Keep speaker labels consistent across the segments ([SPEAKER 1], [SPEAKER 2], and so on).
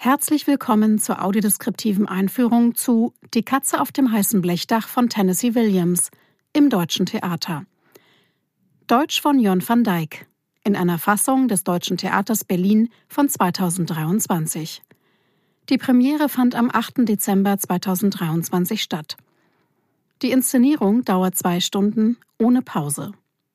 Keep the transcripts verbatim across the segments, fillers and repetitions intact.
[SPEAKER 1] Herzlich willkommen zur audiodeskriptiven Einführung zu Die Katze auf dem heißen Blechdach von Tennessee Williams im Deutschen Theater. Deutsch von Jon van Dijk in einer Fassung des Deutschen Theaters Berlin von zweitausenddreiundzwanzig. Die Premiere fand am achten Dezember zweitausenddreiundzwanzig statt. Die Inszenierung dauert zwei Stunden ohne Pause.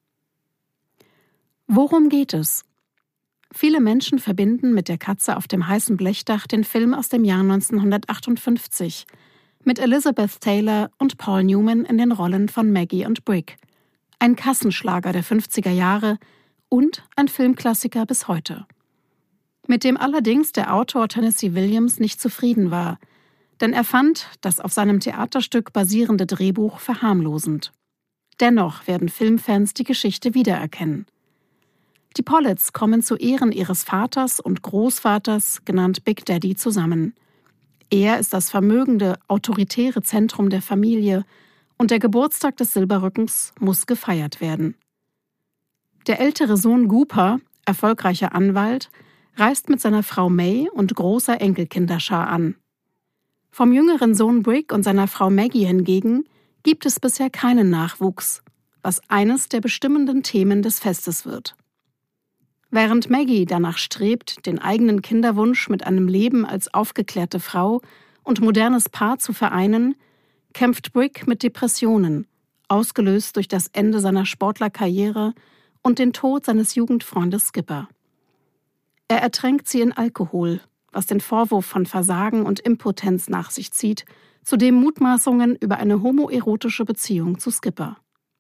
[SPEAKER 1] Worum geht es? Viele Menschen verbinden mit Der Katze auf dem heißen Blechdach den Film aus dem Jahr neunzehnhundertachtundfünfzig mit Elizabeth Taylor und Paul Newman in den Rollen von Maggie und Brick. Ein Kassenschlager der fünfziger Jahre und ein Filmklassiker bis heute. Mit dem allerdings der Autor Tennessee Williams nicht zufrieden war, denn er fand das auf seinem Theaterstück basierende Drehbuch verharmlosend. Dennoch werden Filmfans die Geschichte wiedererkennen. Die Pollitts kommen zu Ehren ihres Vaters und Großvaters, genannt Big Daddy, zusammen. Er ist das vermögende, autoritäre Zentrum der Familie und der Geburtstag des Silberrückens muss gefeiert werden. Der ältere Sohn Gooper, erfolgreicher Anwalt, reist mit seiner Frau May und großer Enkelkinderschar an. Vom jüngeren Sohn Brick und seiner Frau Maggie hingegen gibt es bisher keinen Nachwuchs, was eines der bestimmenden Themen des Festes wird. Während Maggie danach strebt, den eigenen Kinderwunsch mit einem Leben als aufgeklärte Frau und modernes Paar zu vereinen, kämpft Brick mit Depressionen, ausgelöst durch das Ende seiner Sportlerkarriere und den Tod seines Jugendfreundes Skipper. Er ertränkt sie in Alkohol, was den Vorwurf von Versagen und Impotenz nach sich zieht, zudem Mutmaßungen über eine homoerotische Beziehung zu Skipper.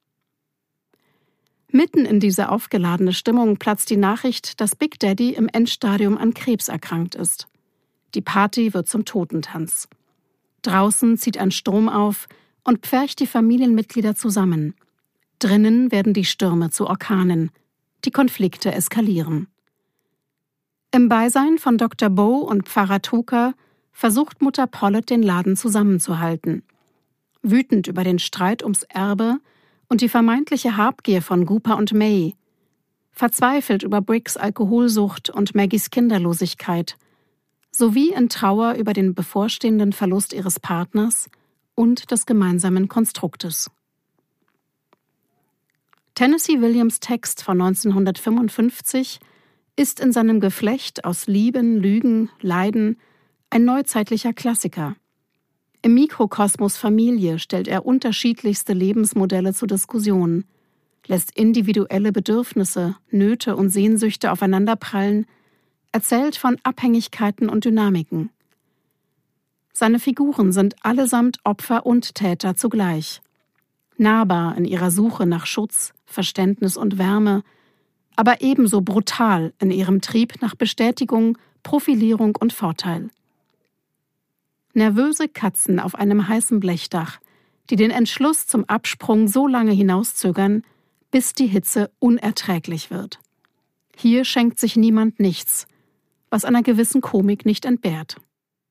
[SPEAKER 1] Mitten in diese aufgeladene Stimmung platzt die Nachricht, dass Big Daddy im Endstadium an Krebs erkrankt ist. Die Party wird zum Totentanz. Draußen zieht ein Sturm auf und pfercht die Familienmitglieder zusammen. Drinnen werden die Stürme zu Orkanen. Die Konflikte eskalieren. Im Beisein von Doktor Bow und Pfarrer Tucker versucht Mutter Pollitt, den Laden zusammenzuhalten. Wütend über den Streit ums Erbe und die vermeintliche Habgier von Gooper und May, verzweifelt über Bricks Alkoholsucht und Maggies Kinderlosigkeit, sowie in Trauer über den bevorstehenden Verlust ihres Partners und des gemeinsamen Konstruktes. Tennessee Williams' Text von neunzehnhundertfünfundfünfzig ist in seinem Geflecht aus Lieben, Lügen, Leiden ein neuzeitlicher Klassiker. Im Mikrokosmos Familie stellt er unterschiedlichste Lebensmodelle zur Diskussion, lässt individuelle Bedürfnisse, Nöte und Sehnsüchte aufeinanderprallen, erzählt von Abhängigkeiten und Dynamiken. Seine Figuren sind allesamt Opfer und Täter zugleich. Nahbar in ihrer Suche nach Schutz, Verständnis und Wärme, aber ebenso brutal in ihrem Trieb nach Bestätigung, Profilierung und Vorteil. Nervöse Katzen auf einem heißen Blechdach, die den Entschluss zum Absprung so lange hinauszögern, bis die Hitze unerträglich wird. Hier schenkt sich niemand nichts, was einer gewissen Komik nicht entbehrt.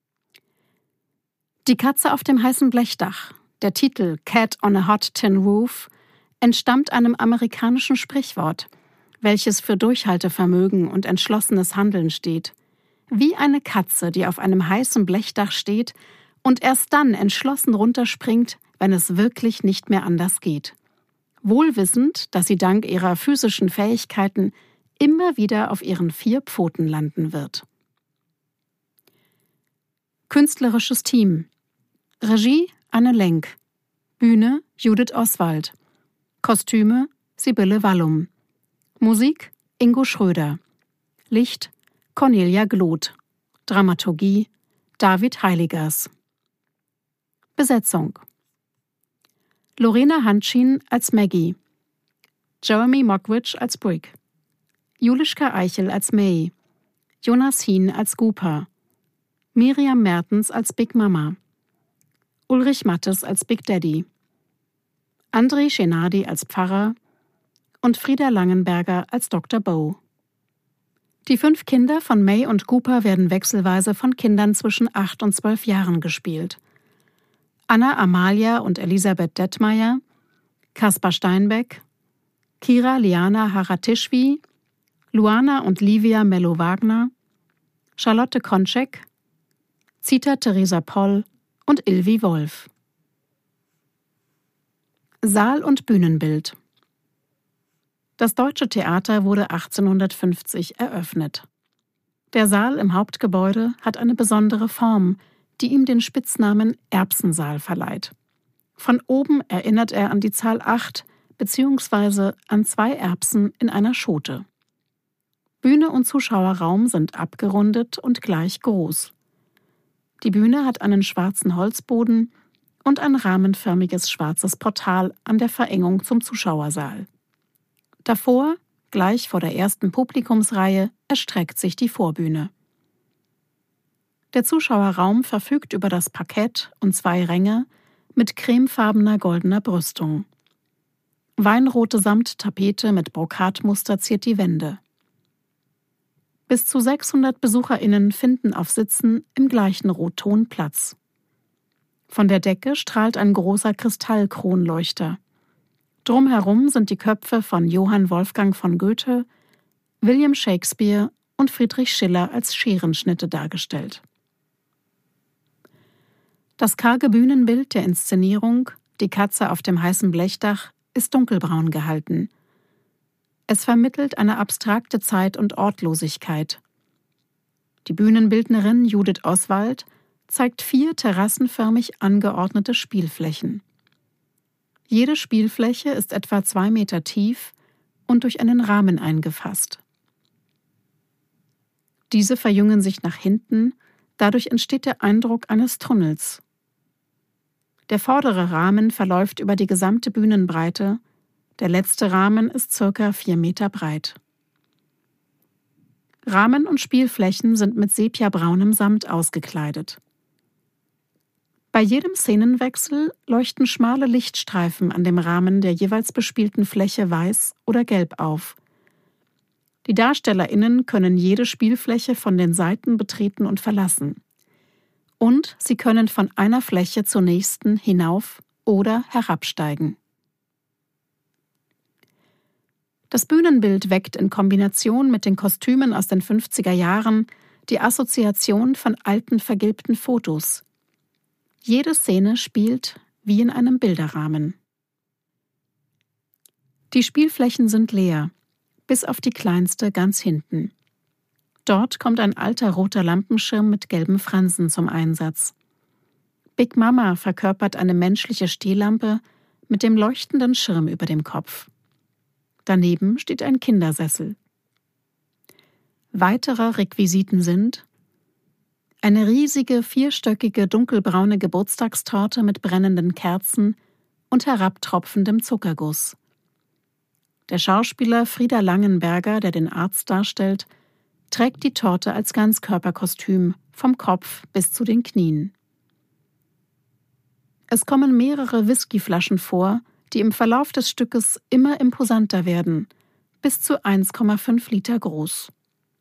[SPEAKER 1] Die Katze auf dem heißen Blechdach, der Titel Cat on a Hot Tin Roof, entstammt einem amerikanischen Sprichwort, welches für Durchhaltevermögen und entschlossenes Handeln steht. Wie eine Katze, die auf einem heißen Blechdach steht und erst dann entschlossen runterspringt, wenn es wirklich nicht mehr anders geht. Wohlwissend, dass sie dank ihrer physischen Fähigkeiten immer wieder auf ihren vier Pfoten landen wird. Künstlerisches Team: Regie Anne Lenk, Bühne Judith Oswald, Kostüme Sibylle Wallum, Musik Ingo Schröder, Licht Cornelia Gloth, Dramaturgie David Heiligers. Besetzung: Lorena Hanschin als Maggie, Jeremy Mockridge als Brick, Julischka Eichel als May, Jonas Hien als Gooper, Miriam Mertens als Big Mama, Ulrich Mattes als Big Daddy, André Schenardi als Pfarrer und Frieda Langenberger als Doktor Bow. Die fünf Kinder von May und Gooper werden wechselweise von Kindern zwischen acht und zwölf Jahren gespielt. Anna Amalia und Elisabeth Detmeier, Kaspar Steinbeck, Kira Liana Haratischwi, Luana und Livia Mello-Wagner, Charlotte Konczek, Zita Theresa Poll und Ilvi Wolf. Saal und Bühnenbild. Das Deutsche Theater wurde achtzehnhundertfünfzig eröffnet. Der Saal im Hauptgebäude hat eine besondere Form, die ihm den Spitznamen Erbsensaal verleiht. Von oben erinnert er an die Zahl acht bzw. an zwei Erbsen in einer Schote. Bühne und Zuschauerraum sind abgerundet und gleich groß. Die Bühne hat einen schwarzen Holzboden und ein rahmenförmiges schwarzes Portal an der Verengung zum Zuschauersaal. Davor, gleich vor der ersten Publikumsreihe, erstreckt sich die Vorbühne. Der Zuschauerraum verfügt über das Parkett und zwei Ränge mit cremefarbener goldener Brüstung. Weinrote Samttapete mit Brokatmuster ziert die Wände. Bis zu sechshundert BesucherInnen finden auf Sitzen im gleichen Rotton Platz. Von der Decke strahlt ein großer Kristallkronleuchter. Drumherum sind die Köpfe von Johann Wolfgang von Goethe, William Shakespeare und Friedrich Schiller als Scherenschnitte dargestellt. Das karge Bühnenbild der Inszenierung, die Katze auf dem heißen Blechdach, ist dunkelbraun gehalten. Es vermittelt eine abstrakte Zeit- und Ortlosigkeit. Die Bühnenbildnerin Judith Oswald zeigt vier terrassenförmig angeordnete Spielflächen. Jede Spielfläche ist etwa zwei Meter tief und durch einen Rahmen eingefasst. Diese verjüngen sich nach hinten, dadurch entsteht der Eindruck eines Tunnels. Der vordere Rahmen verläuft über die gesamte Bühnenbreite, der letzte Rahmen ist circa vier Meter breit. Rahmen und Spielflächen sind mit sepiabraunem Samt ausgekleidet. Bei jedem Szenenwechsel leuchten schmale Lichtstreifen an dem Rahmen der jeweils bespielten Fläche weiß oder gelb auf. Die DarstellerInnen können jede Spielfläche von den Seiten betreten und verlassen. Und sie können von einer Fläche zur nächsten hinauf oder herabsteigen. Das Bühnenbild weckt in Kombination mit den Kostümen aus den fünfziger Jahren die Assoziation von alten vergilbten Fotos. Jede Szene spielt wie in einem Bilderrahmen. Die Spielflächen sind leer, bis auf die kleinste ganz hinten. Dort kommt ein alter roter Lampenschirm mit gelben Fransen zum Einsatz. Big Mama verkörpert eine menschliche Stehlampe mit dem leuchtenden Schirm über dem Kopf. Daneben steht ein Kindersessel. Weitere Requisiten sind eine riesige, vierstöckige, dunkelbraune Geburtstagstorte mit brennenden Kerzen und herabtropfendem Zuckerguss. Der Schauspieler Frieder Langenberger, der den Arzt darstellt, trägt die Torte als Ganzkörperkostüm vom Kopf bis zu den Knien. Es kommen mehrere Whiskyflaschen vor, die im Verlauf des Stückes immer imposanter werden, bis zu eins Komma fünf Liter groß.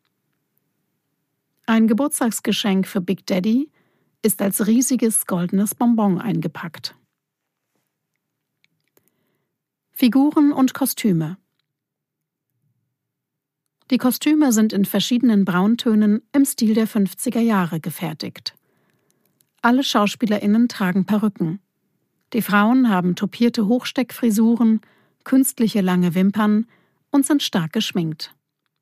[SPEAKER 1] Ein Geburtstagsgeschenk für Big Daddy ist als riesiges goldenes Bonbon eingepackt. Figuren und Kostüme. Die Kostüme sind in verschiedenen Brauntönen im Stil der fünfziger Jahre gefertigt. Alle SchauspielerInnen tragen Perücken. Die Frauen haben topierte Hochsteckfrisuren, künstliche lange Wimpern und sind stark geschminkt.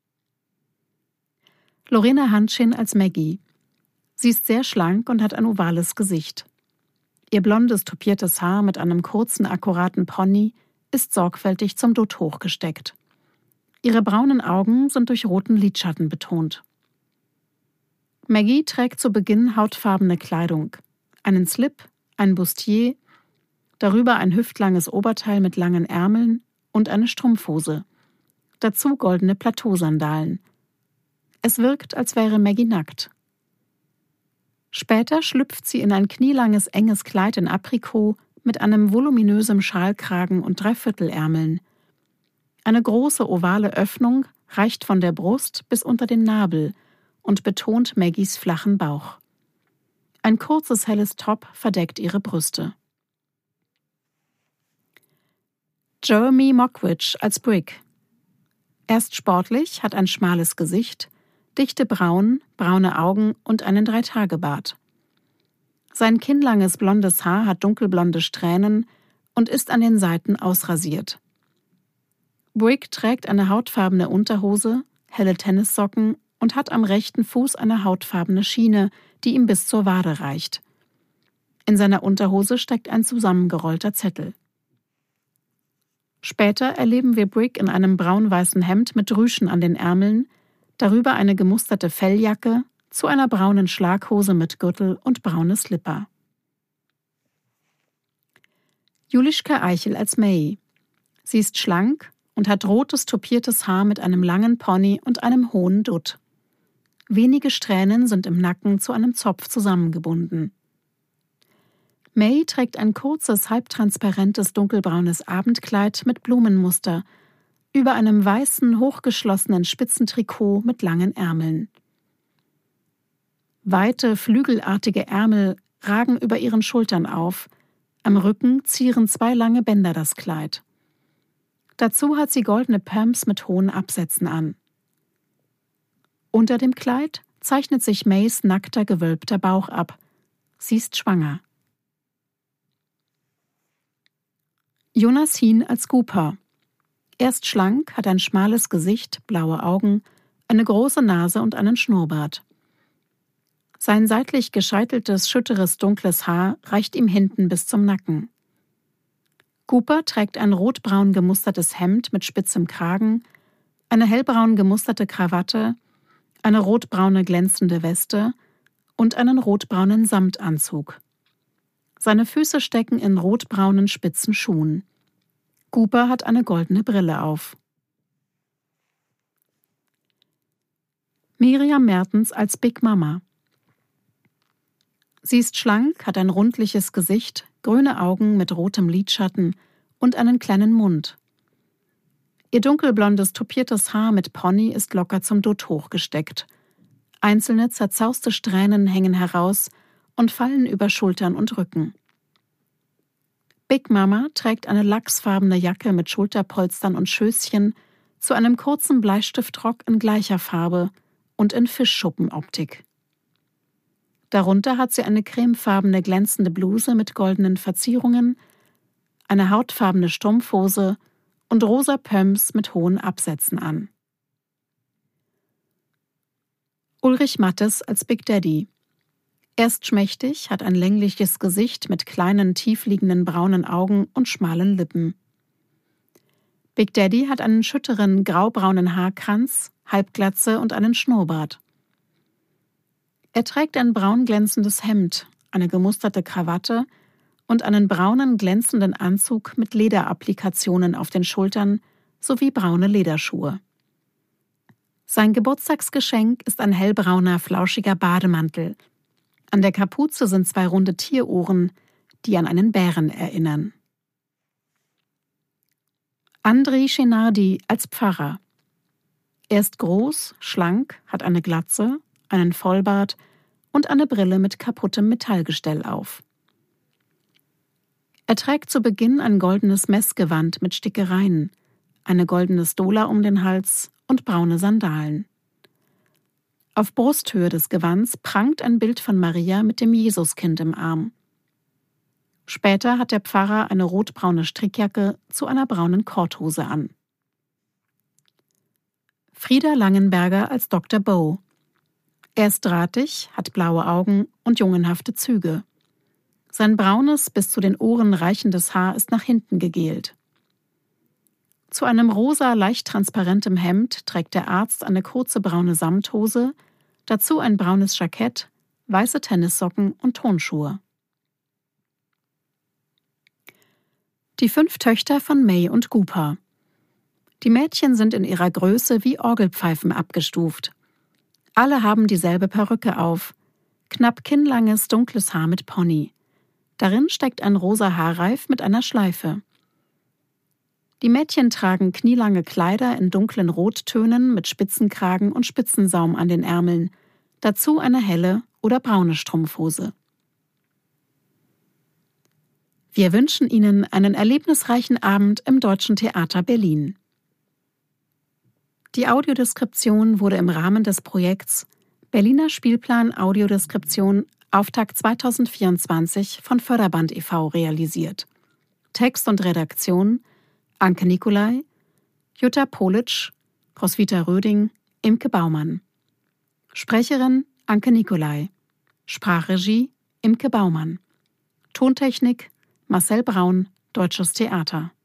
[SPEAKER 1] Lorena Hanschin als Maggie. Sie ist sehr schlank und hat ein ovales Gesicht. Ihr blondes, topiertes Haar mit einem kurzen, akkuraten Pony ist sorgfältig zum Dutt hochgesteckt. Ihre braunen Augen sind durch roten Lidschatten betont. Maggie trägt zu Beginn hautfarbene Kleidung, einen Slip, ein Bustier, darüber ein hüftlanges Oberteil mit langen Ärmeln und eine Strumpfhose. Dazu goldene Plateausandalen. Es wirkt, als wäre Maggie nackt. Später schlüpft sie in ein knielanges, enges Kleid in Aprikot mit einem voluminösen Schalkragen und Dreiviertelärmeln. Eine große ovale Öffnung reicht von der Brust bis unter den Nabel und betont Maggies flachen Bauch. Ein kurzes helles Top verdeckt ihre Brüste. Jeremy Mockridge als Brick. Er ist sportlich, hat ein schmales Gesicht, dichte Brauen, braune Augen und einen Dreitagebart. Sein kinnlanges blondes Haar hat dunkelblonde Strähnen und ist an den Seiten ausrasiert. Brig trägt eine hautfarbene Unterhose, helle Tennissocken und hat am rechten Fuß eine hautfarbene Schiene, die ihm bis zur Wade reicht. In seiner Unterhose steckt ein zusammengerollter Zettel. Später erleben wir Brig in einem braun-weißen Hemd mit Rüschen an den Ärmeln, darüber eine gemusterte Felljacke, zu einer braunen Schlaghose mit Gürtel und braune Slipper. Julischka Eichel als May. Sie ist schlank und hat rotes, tupiertes Haar mit einem langen Pony und einem hohen Dutt. Wenige Strähnen sind im Nacken zu einem Zopf zusammengebunden. May trägt ein kurzes, halbtransparentes, dunkelbraunes Abendkleid mit Blumenmuster über einem weißen, hochgeschlossenen Spitzentrikot mit langen Ärmeln. Weite, flügelartige Ärmel ragen über ihren Schultern auf, am Rücken zieren zwei lange Bänder das Kleid. Dazu hat sie goldene Pumps mit hohen Absätzen an. Unter dem Kleid zeichnet sich Mays nackter, gewölbter Bauch ab. Sie ist schwanger. Jonas Hien als Cooper. Er ist schlank, hat ein schmales Gesicht, blaue Augen, eine große Nase und einen Schnurrbart. Sein seitlich gescheiteltes, schütteres, dunkles Haar reicht ihm hinten bis zum Nacken. Cooper trägt ein rotbraun gemustertes Hemd mit spitzem Kragen, eine hellbraun gemusterte Krawatte, eine rotbraune glänzende Weste und einen rotbraunen Samtanzug. Seine Füße stecken in rotbraunen spitzen Schuhen. Cooper hat eine goldene Brille auf. Miriam Mertens als Big Mama. Sie ist schlank, hat ein rundliches Gesicht, grüne Augen mit rotem Lidschatten und einen kleinen Mund. Ihr dunkelblondes, tupiertes Haar mit Pony ist locker zum Dutt hochgesteckt. Einzelne zerzauste Strähnen hängen heraus und fallen über Schultern und Rücken. Big Mama trägt eine lachsfarbene Jacke mit Schulterpolstern und Schößchen zu einem kurzen Bleistiftrock in gleicher Farbe und in Fischschuppenoptik. Darunter hat sie eine cremefarbene glänzende Bluse mit goldenen Verzierungen, eine hautfarbene Strumpfhose und rosa Pumps mit hohen Absätzen an. Ulrich Mattes als Big Daddy. Er ist schmächtig, hat ein längliches Gesicht mit kleinen, tiefliegenden braunen Augen und schmalen Lippen. Big Daddy hat einen schütteren, graubraunen Haarkranz, Halbglatze und einen Schnurrbart. Er trägt ein braun glänzendes Hemd, eine gemusterte Krawatte und einen braunen glänzenden Anzug mit Lederapplikationen auf den Schultern sowie braune Lederschuhe. Sein Geburtstagsgeschenk ist ein hellbrauner, flauschiger Bademantel. An der Kapuze sind zwei runde Tierohren, die an einen Bären erinnern. Andrei Schenardi als Pfarrer. Er ist groß, schlank, hat eine Glatze, einen Vollbart und eine Brille mit kaputtem Metallgestell auf. Er trägt zu Beginn ein goldenes Messgewand mit Stickereien, eine goldene Stola um den Hals und braune Sandalen. Auf Brusthöhe des Gewands prangt ein Bild von Maria mit dem Jesuskind im Arm. Später hat der Pfarrer eine rotbraune Strickjacke zu einer braunen Korthose an. Frieda Langenberger als Doktor Bow. Er ist drahtig, hat blaue Augen und jungenhafte Züge. Sein braunes, bis zu den Ohren reichendes Haar ist nach hinten gegelt. Zu einem rosa, leicht transparentem Hemd trägt der Arzt eine kurze braune Samthose, dazu ein braunes Jackett, weiße Tennissocken und Turnschuhe. Die fünf Töchter von May und Cooper. Die Mädchen sind in ihrer Größe wie Orgelpfeifen abgestuft. Alle haben dieselbe Perücke auf, knapp kinnlanges, dunkles Haar mit Pony. Darin steckt ein rosa Haarreif mit einer Schleife. Die Mädchen tragen knielange Kleider in dunklen Rottönen mit Spitzenkragen und Spitzensaum an den Ärmeln, dazu eine helle oder braune Strumpfhose. Wir wünschen Ihnen einen erlebnisreichen Abend im Deutschen Theater Berlin. Die Audiodeskription wurde im Rahmen des Projekts Berliner Spielplan Audiodeskription Auftakt zweitausendvierundzwanzig von Förderband e V realisiert. Text und Redaktion Anke Nicolai, Jutta Politsch, Roswitha Röding, Imke Baumann. Sprecherin Anke Nicolai. Sprachregie Imke Baumann. Tontechnik Marcel Braun, Deutsches Theater.